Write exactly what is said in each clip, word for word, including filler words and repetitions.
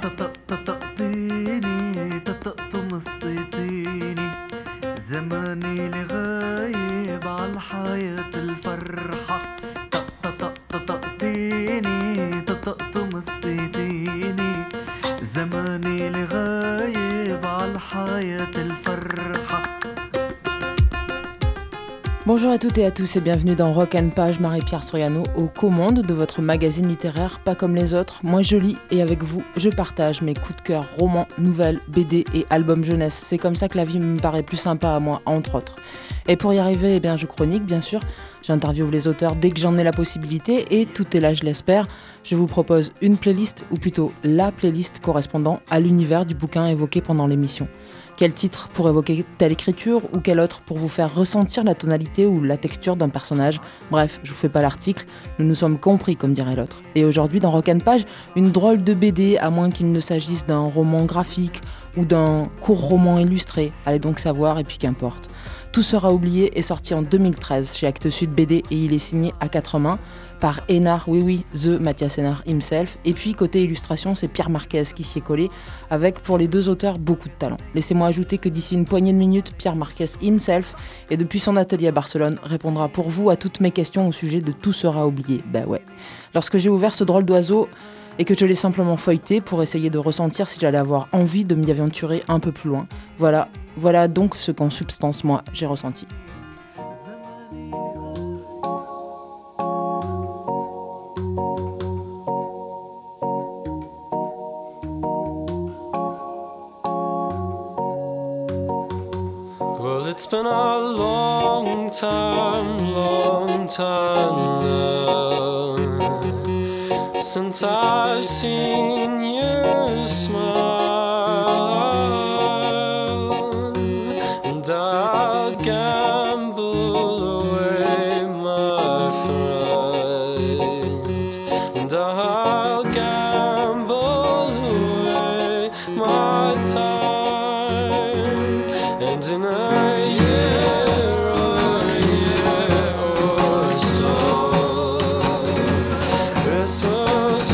طقطقتيني طقطق مسقيتيني زماني اللي غايب عالحياة الفرحة طقطقتيني طقطق مسقيتيني زماني اللي غايب عالحياة الفرحة. Bonjour à toutes et à tous et bienvenue dans Rock and Page, Marie-Pierre Soriano aux commandes de votre magazine littéraire Pas comme les autres. Moi je lis et avec vous je partage mes coups de cœur, romans, nouvelles, B D et albums jeunesse. C'est comme ça que la vie me paraît plus sympa à moi, entre autres. Et pour y arriver, eh bien, je chronique bien sûr, j'interviewe les auteurs dès que j'en ai la possibilité et tout est là je l'espère. Je vous propose une playlist ou plutôt la playlist correspondant à l'univers du bouquin évoqué pendant l'émission. Quel titre pour évoquer telle écriture ou quel autre pour vous faire ressentir la tonalité ou la texture d'un personnage. Bref, je vous fais pas l'article, nous nous sommes compris comme dirait l'autre. Et aujourd'hui dans Rock and Page, une drôle de B D à moins qu'il ne s'agisse d'un roman graphique ou d'un court roman illustré. Allez donc savoir et puis qu'importe. Tout sera oublié est sorti en deux mille treize chez Actes Sud B D et il est signé à quatre mains par Énard, oui oui, The Mathias Énard himself. Et puis côté illustration, c'est Pierre Marquez qui s'y est collé, avec pour les deux auteurs beaucoup de talent. Laissez-moi ajouter que d'ici une poignée de minutes, Pierre Marquez himself, et depuis son atelier à Barcelone, répondra pour vous à toutes mes questions au sujet de Tout sera oublié. Ben ouais. Lorsque j'ai ouvert ce drôle d'oiseau, et que je l'ai simplement feuilleté pour essayer de ressentir si j'allais avoir envie de m'y aventurer un peu plus loin. Voilà, voilà donc ce qu'en substance, moi, j'ai ressenti. Well, it's been a long time, long time now since I've seen you smile, and I'll gamble away my friend, and I'll gamble away my time, and in a year or a year or so, it's a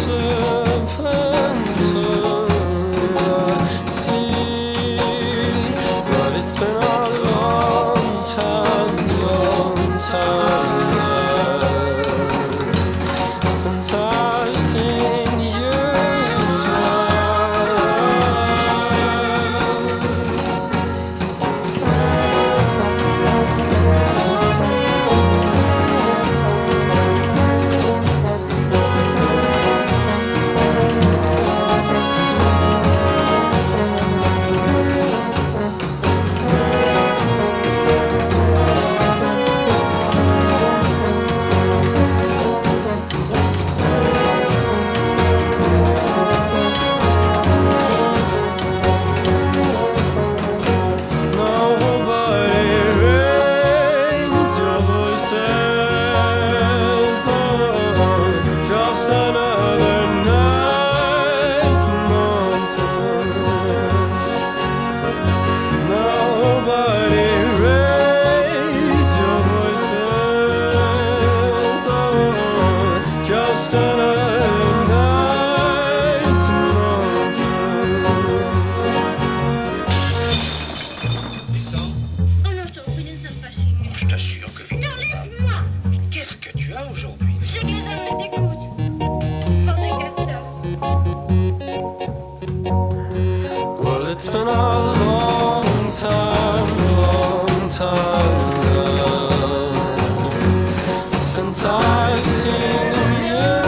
It's been a long time, long time now since I've seen you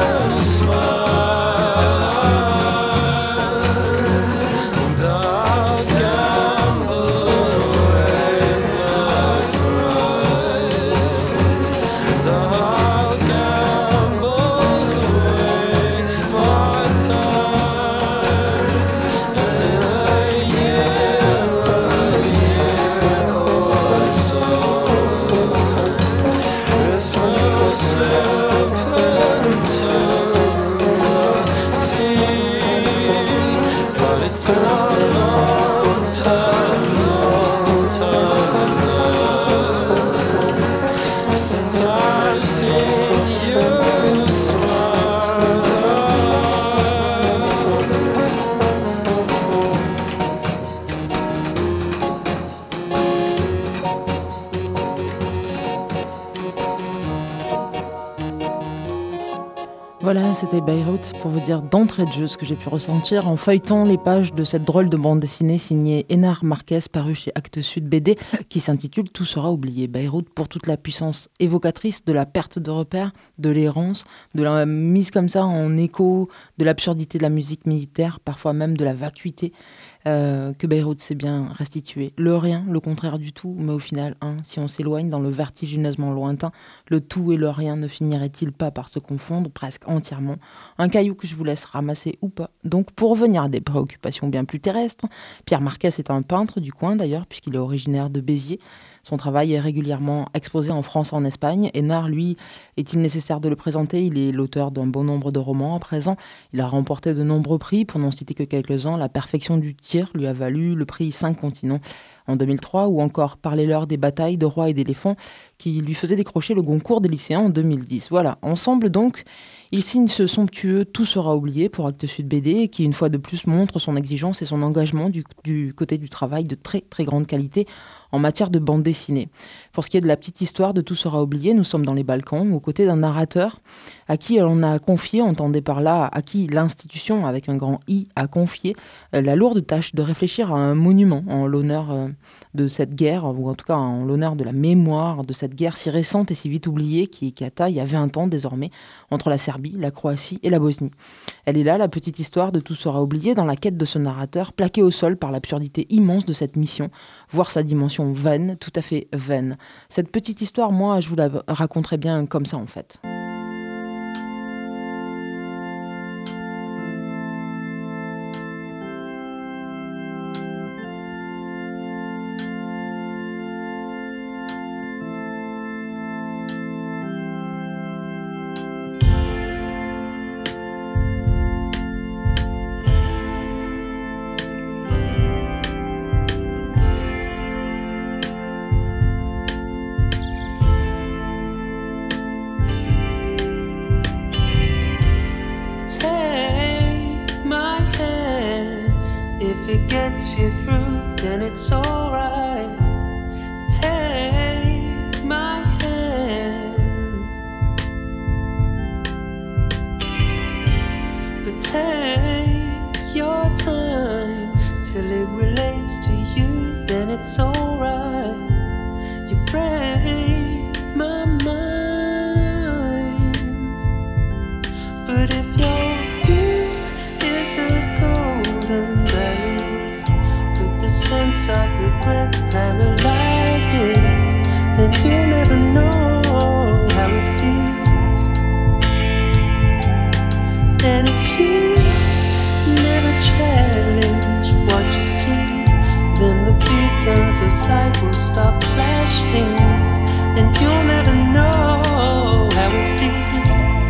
smile, and I'll gamble away my friend, and I'll gamble away my time, and in a it's been a long time, long time now since I've seen you smile. Voilà, c'était Beyrouth pour vous dire d'entrée de jeu ce que j'ai pu ressentir en feuilletant les pages de cette drôle de bande dessinée signée Hénard Marquez, parue chez Actes Sud B D, qui s'intitule Tout sera oublié. Beyrouth pour toute la puissance évocatrice de la perte de repères, de l'errance, de la mise comme ça en écho, de l'absurdité de la musique militaire, parfois même de la vacuité. Euh, que Beyrouth s'est bien restitué. Le rien, le contraire du tout, mais au final, hein, si on s'éloigne dans le vertigineusement lointain, le tout et le rien ne finirait-il pas par se confondre presque entièrement? Un caillou que je vous laisse ramasser ou pas. Donc, pour revenir à des préoccupations bien plus terrestres, Pierre Marquès est un peintre du coin d'ailleurs, puisqu'il est originaire de Béziers. Son travail est régulièrement exposé en France et en Espagne. Hénard, lui, est-il nécessaire de le présenter? Il est l'auteur d'un bon nombre de romans à présent. Il a remporté de nombreux prix, pour n'en citer que quelques-uns. La perfection du tir lui a valu le prix Cinq Continents en deux mille trois, ou encore Parlez-leur des batailles de rois et d'éléphants, qui lui faisait décrocher le Goncourt des lycéens en deux mille dix. Voilà, ensemble donc, il signe ce somptueux Tout sera oublié pour Actes Sud B D, qui une fois de plus montre son exigence et son engagement du, du côté du travail de très très grande qualité en matière de bande dessinée. Pour ce qui est de la petite histoire de Tout sera oublié, nous sommes dans les Balkans, aux côtés d'un narrateur à qui on a confié, entendez par là, à qui l'institution, avec un grand I, a confié euh, la lourde tâche de réfléchir à un monument en l'honneur euh, de cette guerre, ou en tout cas en l'honneur de la mémoire de cette guerre si récente et si vite oubliée qui éclata il y a vingt ans désormais entre la Serbie, la Croatie et la Bosnie. Elle est là, la petite histoire de Tout sera oublié, dans la quête de ce narrateur, plaqué au sol par l'absurdité immense de cette mission, voire sa dimension vaine, tout à fait vaine. Cette petite histoire, moi, je vous la raconterais bien comme ça, en fait. it gets you through, then it's alright. Take my hand, but take your time till it relates to you, then it's alright. You break my mind, but if your view is of golden valleys, but the sense of regret paralyzes, then you'll never know how it feels. And if you never challenge what you see, then the beacons of light will stop flashing, and you'll never know how it feels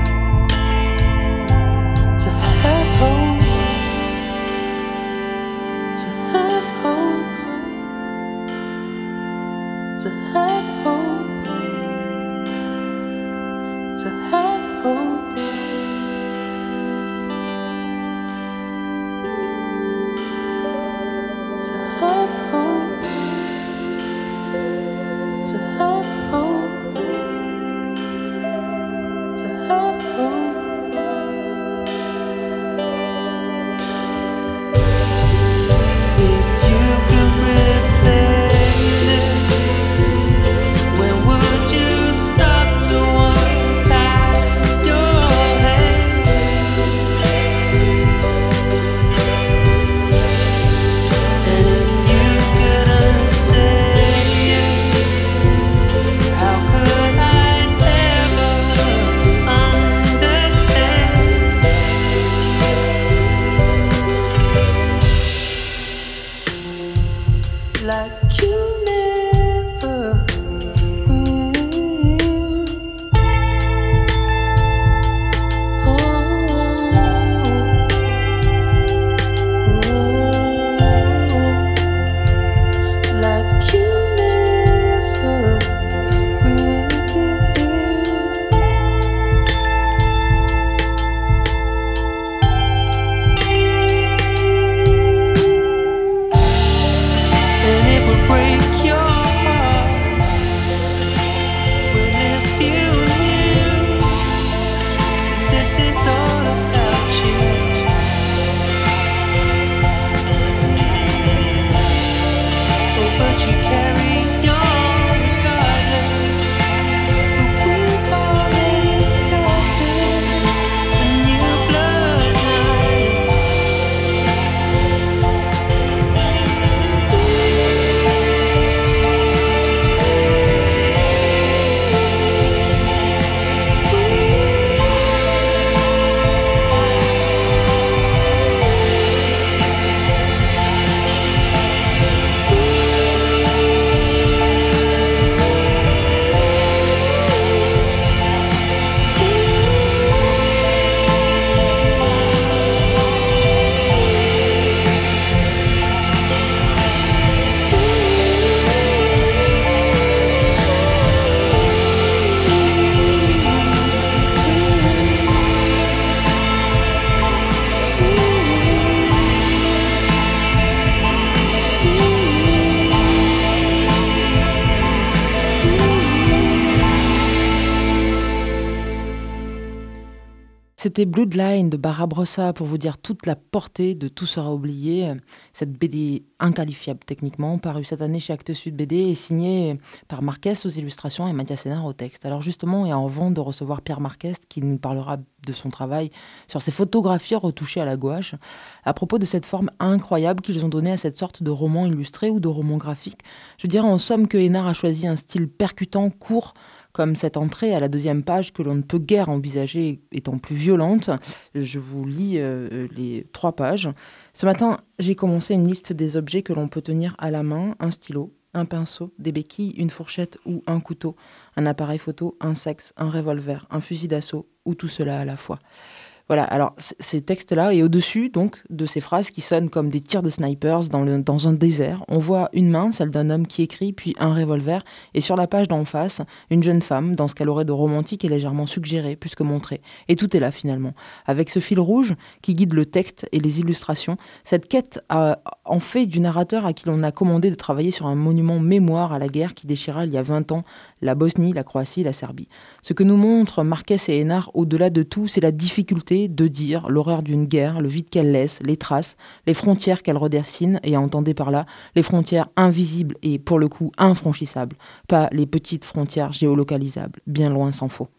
to have hope, to have hope. C'était Bloodline de Barbarossa pour vous dire toute la portée de Tout sera oublié. Cette B D inqualifiable techniquement, parue cette année chez Actes Sud B D et signée par Marquez aux illustrations et Mathias Sénard au texte. Alors justement, et avant de recevoir Pierre Marquez qui nous parlera de son travail sur ses photographies retouchées à la gouache, à propos de cette forme incroyable qu'ils ont donnée à cette sorte de roman illustré ou de roman graphique, je dirais en somme que Hénard a choisi un style percutant, court, comme cette entrée à la deuxième page que l'on ne peut guère envisager étant plus violente. Je vous lis euh, les trois pages. Ce matin, j'ai commencé une liste des objets que l'on peut tenir à la main, un stylo, un pinceau, des béquilles, une fourchette ou un couteau, un appareil photo, un sexe, un revolver, un fusil d'assaut ou tout cela à la fois. Voilà, alors c- ces textes-là, et au-dessus donc de ces phrases qui sonnent comme des tirs de snipers dans, le, dans un désert, on voit une main, celle d'un homme qui écrit, puis un revolver, et sur la page d'en face, une jeune femme, dans ce qu'elle aurait de romantique et légèrement suggéré, plus que montré. Et tout est là finalement. Avec ce fil rouge qui guide le texte et les illustrations, cette quête a, en fait du narrateur à qui l'on a commandé de travailler sur un monument mémoire à la guerre qui déchira il y a vingt ans la Bosnie, la Croatie, la Serbie. Ce que nous montrent Marquez et Hénard, au-delà de tout, c'est la difficulté de dire l'horreur d'une guerre, le vide qu'elle laisse, les traces, les frontières qu'elle redessine, et entendez par là les frontières invisibles et pour le coup infranchissables, pas les petites frontières géolocalisables, bien loin s'en faut.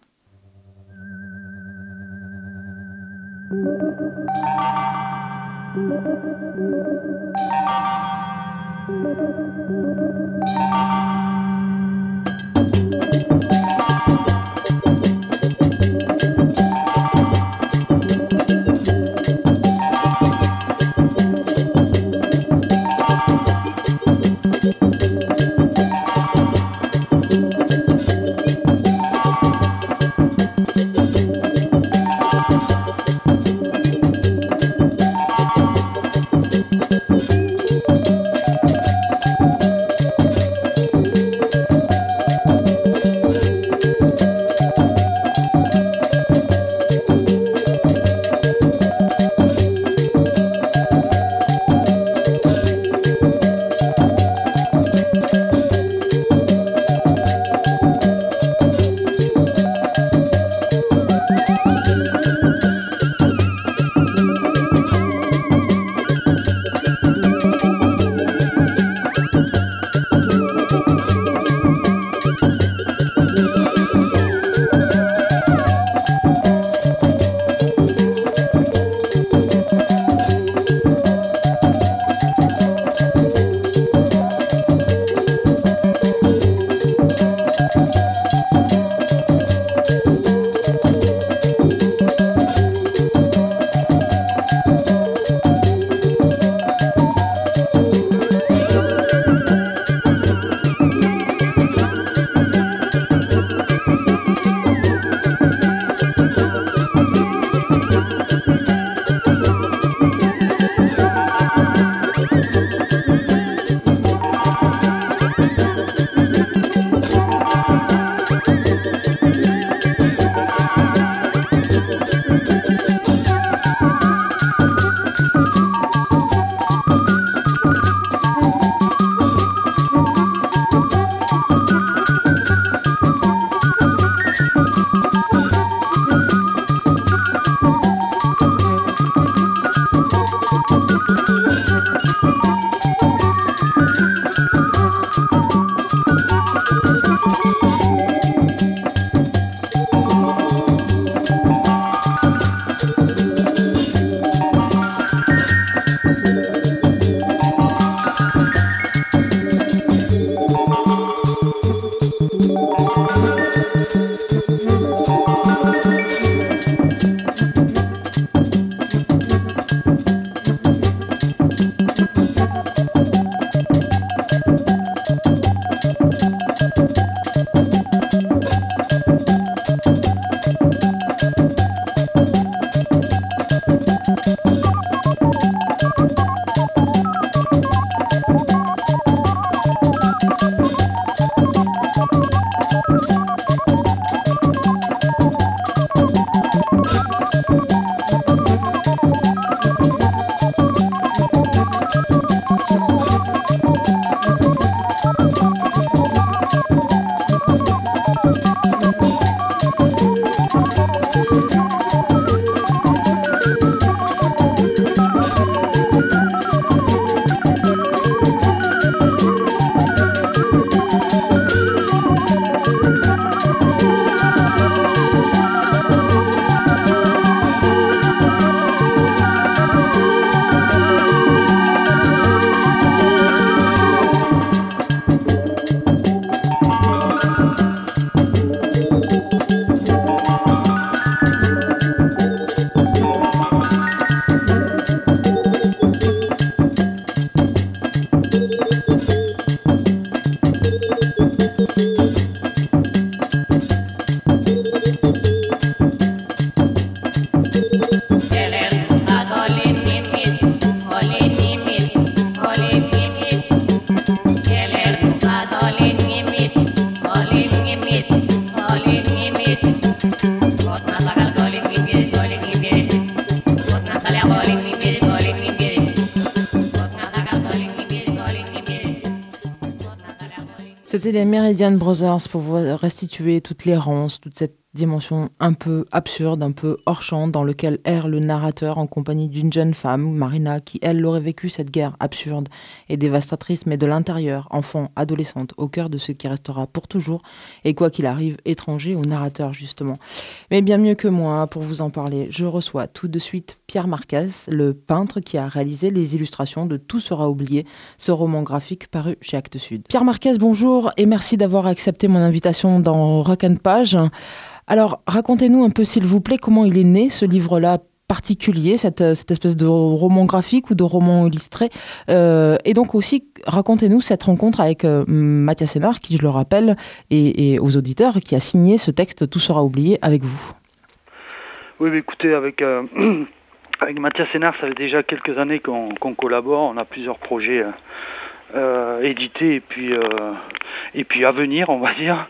C'était les Meridian Brothers pour vous restituer toute l'errance, toute cette dimension un peu absurde, un peu hors champ, dans lequel erre le narrateur en compagnie d'une jeune femme, Marina, qui elle aurait vécu cette guerre absurde et dévastatrice, mais de l'intérieur, enfant, adolescente, au cœur de ce qui restera pour toujours, et quoi qu'il arrive, étranger au narrateur justement. Mais bien mieux que moi, pour vous en parler, je reçois tout de suite Pierre Marquez, le peintre qui a réalisé les illustrations de Tout sera oublié, ce roman graphique paru chez Actes Sud. Pierre Marquez, bonjour et merci d'avoir accepté mon invitation dans Rock and Page. Alors, racontez-nous un peu, s'il vous plaît, comment il est né, ce livre-là particulier, cette, cette espèce de roman graphique ou de roman illustré. Euh, et donc aussi, racontez-nous cette rencontre avec euh, Mathias Hénard, qui, je le rappelle, et, et aux auditeurs, qui a signé ce texte « Tout sera oublié » avec vous. Oui, mais écoutez, avec, euh, avec Mathias Hénard, ça fait déjà quelques années qu'on, qu'on collabore. On a plusieurs projets euh, euh, édités et puis, euh, et puis à venir, on va dire.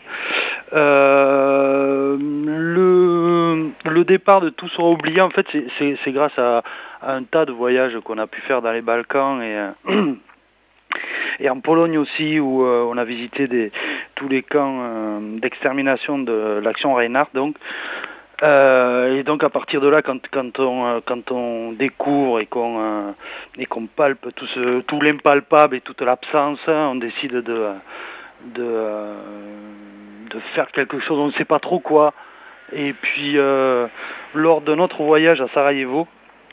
Euh, le, le départ de Tout sera oublié, en fait, c'est, c'est, c'est grâce à, à un tas de voyages qu'on a pu faire dans les Balkans et, euh, et en Pologne aussi, où euh, on a visité des, tous les camps euh, d'extermination de l'action Reinhardt. Donc, euh, et donc à partir de là, quand, quand, on, quand on découvre et qu'on, euh, et qu'on palpe tout, ce, tout l'impalpable et toute l'absence, on décide de... de euh, de faire quelque chose, on ne sait pas trop quoi. Et puis, euh, lors de notre voyage à Sarajevo,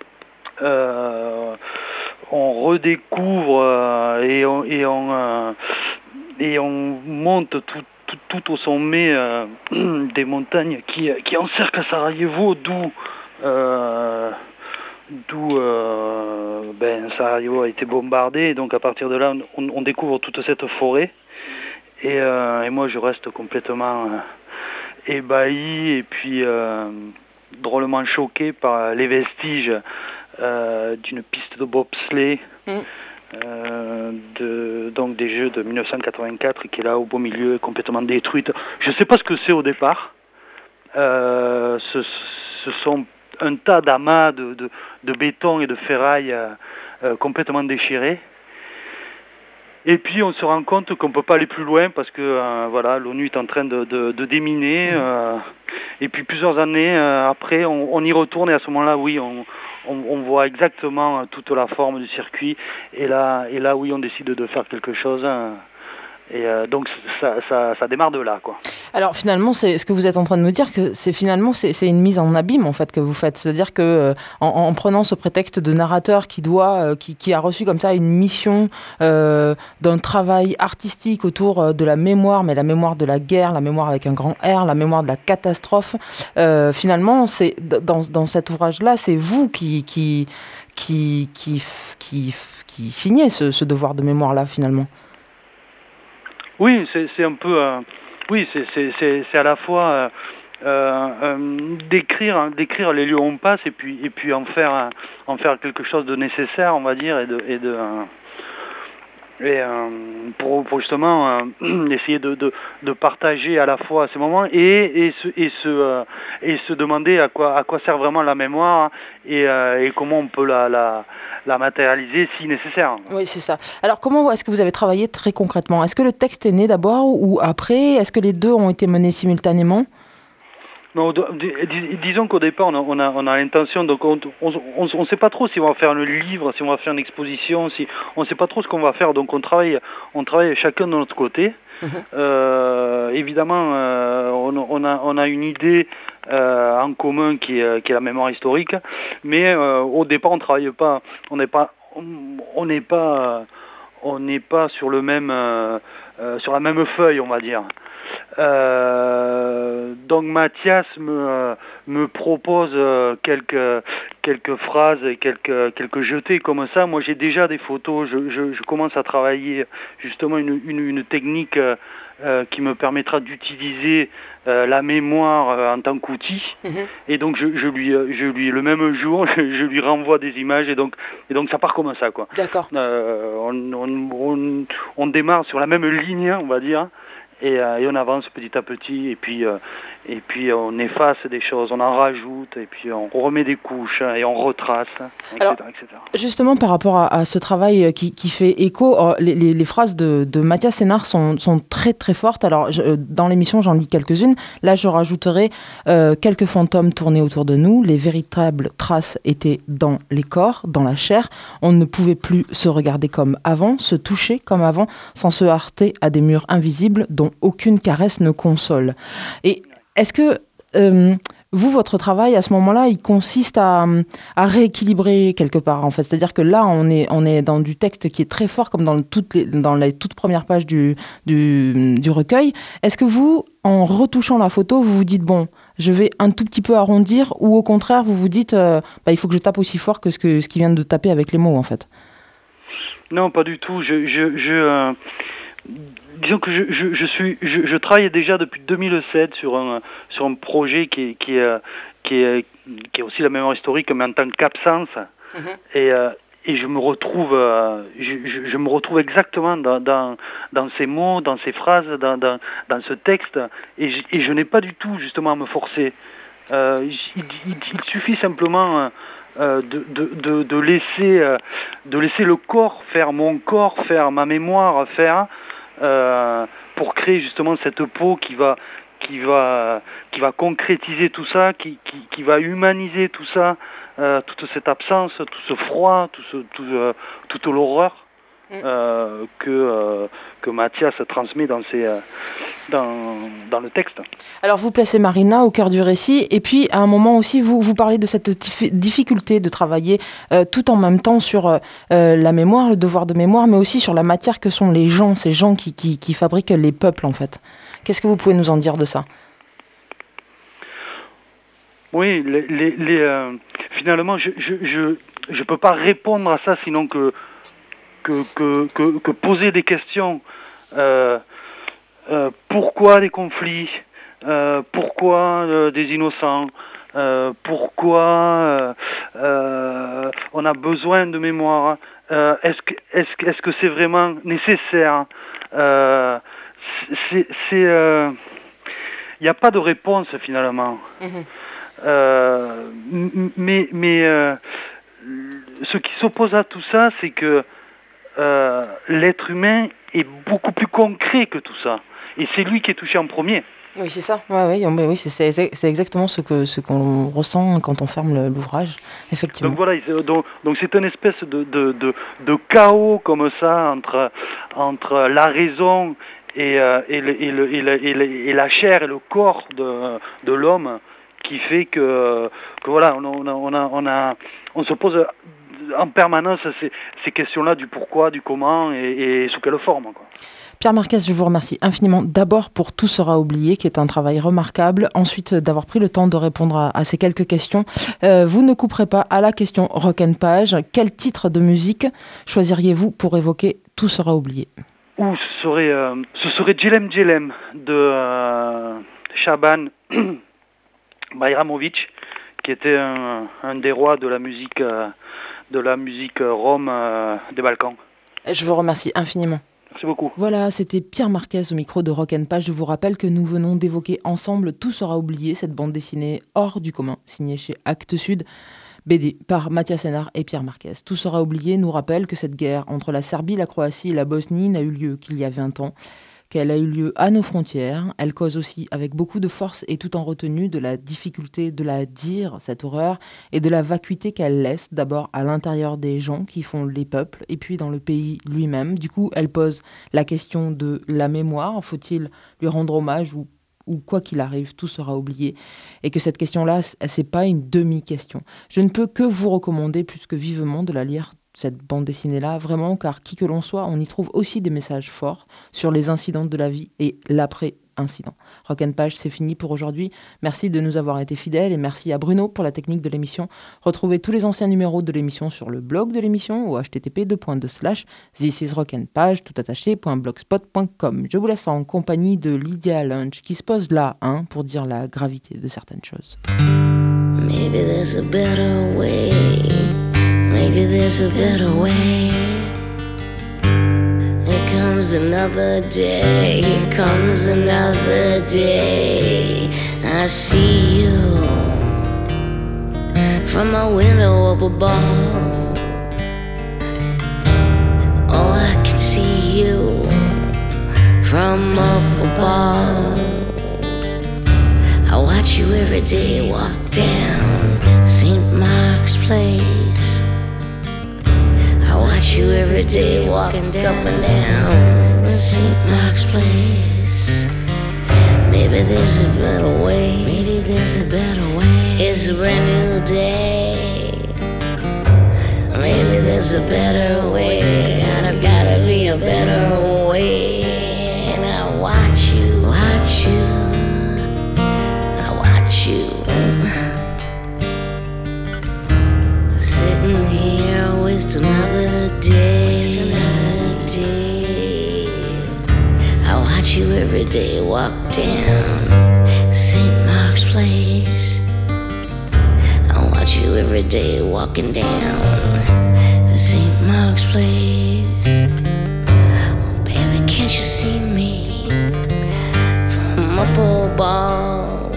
euh, on redécouvre euh, et, on, et, on, euh, et on monte tout, tout, tout au sommet euh, des montagnes qui, qui encerclent Sarajevo, d'où, euh, d'où euh, ben, Sarajevo a été bombardé. Et donc à partir de là, on, on découvre toute cette forêt. Et, euh, et moi je reste complètement euh, ébahi et puis euh, drôlement choqué par les vestiges euh, d'une piste de bobsleigh, mmh. euh, de, donc des Jeux de dix-neuf cent quatre-vingt-quatre, qui est là au beau milieu, complètement détruite. Je ne sais pas ce que c'est au départ. Euh, ce, ce sont un tas d'amas de, de, de béton et de ferraille euh, euh, complètement déchirés. Et puis on se rend compte qu'on ne peut pas aller plus loin parce que euh, voilà, l'ONU est en train de, de, de déminer. Euh, et puis plusieurs années euh, après, on, on y retourne et à ce moment-là, oui, on, on, on voit exactement toute la forme du circuit. Et là, et là oui, on décide de faire quelque chose. Euh, Et euh, donc ça, ça, ça démarre de là, quoi. Alors finalement, c'est ce que vous êtes en train de nous dire, que c'est finalement c'est, c'est une mise en abîme en fait que vous faites. C'est-à-dire que euh, en, en prenant ce prétexte de narrateur qui doit, euh, qui, qui a reçu comme ça une mission euh, d'un travail artistique autour de la mémoire, mais la mémoire de la guerre, la mémoire avec un grand R, la mémoire de la catastrophe. Euh, finalement, c'est dans, dans cet ouvrage-là, c'est vous qui qui qui qui qui, qui signez ce, ce devoir de mémoire-là finalement. Oui, c'est, c'est un peu, euh, oui, c'est, c'est, c'est, c'est à la fois euh, euh, d'écrire, hein, d'écrire les lieux où on passe et puis, et puis en faire, euh, en faire quelque chose de nécessaire, on va dire, et de, et de, euh, et euh, pour, pour justement euh, essayer de, de, de partager à la fois ces moments et, et, se, et, se, euh, et se demander à quoi, à quoi sert vraiment la mémoire et, euh, et comment on peut la, la, la matérialiser si nécessaire. Oui, c'est ça. Alors comment est-ce que vous avez travaillé très concrètement ? Est-ce que le texte est né d'abord ou après ? Est-ce que les deux ont été menés simultanément ? Non, dis, disons qu'au départ, on a, on a, on a l'intention, donc on ne sait pas trop si on va faire un livre, si on va faire une exposition, si on ne sait pas trop ce qu'on va faire, donc on travaille, on travaille chacun de notre côté. Mmh. Euh, évidemment, euh, on, on, a, on a une idée euh, en commun qui est, qui est la mémoire historique, mais euh, au départ, on ne travaille pas, on n'est pas, on n'est pas, on n'est pas sur le même, euh, euh, sur la même feuille, on va dire. Euh, donc Mathias me, me propose quelques, quelques phrases et quelques, quelques jetés comme ça. Moi j'ai déjà des photos, je, je, je commence à travailler justement une, une, une technique euh, qui me permettra d'utiliser euh, la mémoire euh, en tant qu'outil. Mmh. Et donc je, je, lui, je lui, le même jour, je, je lui renvoie des images et donc, et donc ça part comme ça, quoi. D'accord. Euh, on, on, on, on démarre sur la même ligne, on va dire. et, euh, et on avance petit à petit, et puis, euh, et puis on efface des choses, on en rajoute, et puis on remet des couches, et on retrace, et cetera, Alors, et cetera. Justement, par rapport à, à ce travail qui, qui fait écho, euh, les, les, les phrases de, de Mathias Sénard sont, sont très très fortes. Alors, je, dans l'émission, j'en lis quelques-unes. Là, je rajouterai euh, quelques fantômes tournaient autour de nous. Les véritables traces étaient dans les corps, dans la chair. On ne pouvait plus se regarder comme avant, se toucher comme avant, sans se heurter à des murs invisibles dont aucune caresse ne console. Et est-ce que euh, vous, votre travail à ce moment-là, il consiste à, à rééquilibrer quelque part, en fait. C'est-à-dire que là, on est, on est dans du texte qui est très fort, comme dans, le, toutes les, dans les toutes premières pages du, du, du recueil. Est-ce que vous, en retouchant la photo, vous vous dites, bon, je vais un tout petit peu arrondir, ou au contraire, vous vous dites, euh, bah, il faut que je tape aussi fort que ce, que ce qui vient de taper avec les mots, en fait? Non, pas du tout. Je... je, je euh... Disons que je, je, je, suis, je, je travaille déjà depuis deux mille sept sur un, sur un projet qui est, qui, est, qui, est, qui est aussi la mémoire historique, mais en tant qu'absence. Mm-hmm. Et, euh, et je me retrouve, euh, je, je, je me retrouve exactement dans, dans, dans ces mots, dans ces phrases, dans, dans, dans ce texte. Et je, et je n'ai pas du tout justement à me forcer. Euh, il, il, il suffit simplement euh, de, de, de, de, laisser, euh, de laisser le corps faire mon corps, faire ma mémoire, faire... Euh, pour créer justement cette peau qui va, qui va, qui va concrétiser tout ça, qui, qui, qui va humaniser tout ça, euh, toute cette absence, tout ce froid, tout ce, tout, euh, toute l'horreur euh, que, euh, que Mathias transmet dans, ses, euh, dans, dans le texte. Alors vous placez Marina au cœur du récit, et puis à un moment aussi vous, vous parlez de cette tif- difficulté de travailler euh, tout en même temps sur euh, la mémoire, le devoir de mémoire, mais aussi sur la matière que sont les gens, ces gens qui, qui, qui fabriquent les peuples en fait. Qu'est-ce que vous pouvez nous en dire de ça? Oui, les, les, les, euh, finalement je je, je je peux pas répondre à ça sinon que que, que, que, que poser des questions. Euh, euh, pourquoi des conflits? Euh, pourquoi euh, des innocents? euh, Pourquoi euh, euh, on a besoin de mémoire? euh, Est-ce que, est-ce, que, est-ce que c'est vraiment nécessaire? euh, C'est... c'est euh, il n'y a pas de réponse finalement. Mmh. Euh, mais mais euh, ce qui s'oppose à tout ça, c'est que euh, l'être humain est beaucoup plus concret que tout ça. Et c'est lui qui est touché en premier. Oui, c'est ça. Ouais, ouais, ouais, oui, c'est, c'est, c'est exactement ce, que, ce qu'on ressent quand on ferme le, l'ouvrage, effectivement. Donc voilà, donc, donc c'est une espèce de, de, de, de chaos comme ça entre, entre la raison et, euh, et, le, et, le, et, le, et, le, et la chair et le corps de, de l'homme, qui fait que, que voilà, on, a, on, a, on, a, on se pose en permanence ces, ces questions-là du pourquoi, du comment et, et sous quelle forme, quoi. Pierre Marquez, je vous remercie infiniment d'abord pour Tout sera oublié, qui est un travail remarquable, ensuite d'avoir pris le temps de répondre à, à ces quelques questions. Euh, vous ne couperez pas à la question Rock'n'Page. Quel titre de musique choisiriez-vous pour évoquer Tout sera oublié? Ou ce serait, euh, ce serait Djelem Djelem de euh, Shaban Bayramovic, qui était un, un des rois de la musique, euh, de la musique rome euh, des Balkans. Je vous remercie infiniment. Merci beaucoup. Voilà, c'était Pierre Marquez au micro de Rock'n'Page. Je vous rappelle que nous venons d'évoquer ensemble Tout sera oublié, cette bande dessinée hors du commun, signée chez Actes Sud, B D par Mathias Sénard et Pierre Marquez. Tout sera oublié nous rappelle que cette guerre entre la Serbie, la Croatie et la Bosnie n'a eu lieu qu'il y a vingt ans, qu'elle a eu lieu à nos frontières. Elle cause aussi avec beaucoup de force et tout en retenue de la difficulté de la dire, cette horreur, et de la vacuité qu'elle laisse d'abord à l'intérieur des gens qui font les peuples et puis dans le pays lui-même. Du coup, elle pose la question de la mémoire. Faut-il lui rendre hommage ou ou quoi qu'il arrive, tout sera oublié, et que cette question-là, c'est pas une demi-question. Je ne peux que vous recommander plus que vivement de la lire, cette bande dessinée-là, vraiment, car qui que l'on soit, on y trouve aussi des messages forts sur les incidents de la vie et l'après-incident. Rock'n'Page, c'est fini pour aujourd'hui. Merci de nous avoir été fidèles et merci à Bruno pour la technique de l'émission. Retrouvez tous les anciens numéros de l'émission sur le blog de l'émission ou h t t p deux point deux slash this is rock'n'page tout attaché point blogspot point com. Je vous laisse en compagnie de Lydia Lunch qui se pose là, hein, pour dire la gravité de certaines choses. Maybe there's a better way. Maybe there's a better way. It comes another day, here comes another day. I see you from my window up above. Oh, I can see you from up above. I watch you every day walk down Saint Mark's Place. I watch you every day walking up and down Saint Mark's Place. Maybe there's a better way. Maybe there's a better way. It's a brand new day. Maybe there's a better way. Gotta, gotta be a better way. And I watch you, watch you. I watch you. Sitting here, waste another day. Waste another day. I watch you every day walk down Saint Mark's Place. I watch you every day walking down Saint Mark's Place. Oh, baby, can't you see me from up above?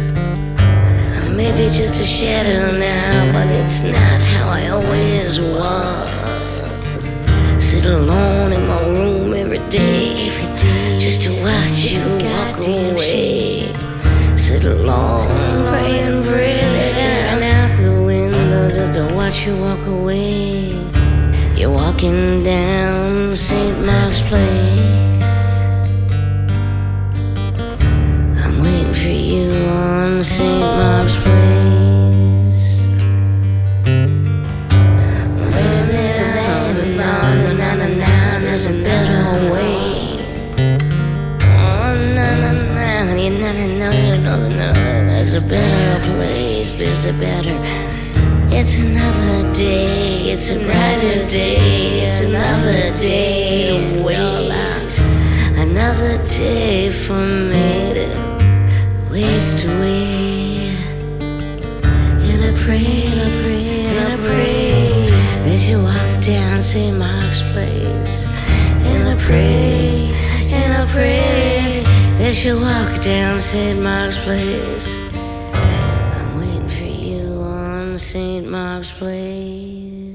Maybe just a shadow now, but it's not how I always was. Sit alone in my room every day, every day, just to watch you walk away. Sit alone, pray and pray, staring out the window just to watch you walk away. You're walking down Saint Mark's Place. I'm waiting for you on Saint Mark's Place. There's a better way. Oh, no, no, no, you know, no, no, no, no. There's a better place. There's a better. It's another day. It's a brighter day. It's another day to waste. Another day for me to waste away. And I pray, and I pray, and I pray that you walk down Saint Mark's Place. And I pray, and I pray that you walk down Saint Mark's Place. I'm waiting for you on Saint Mark's Place.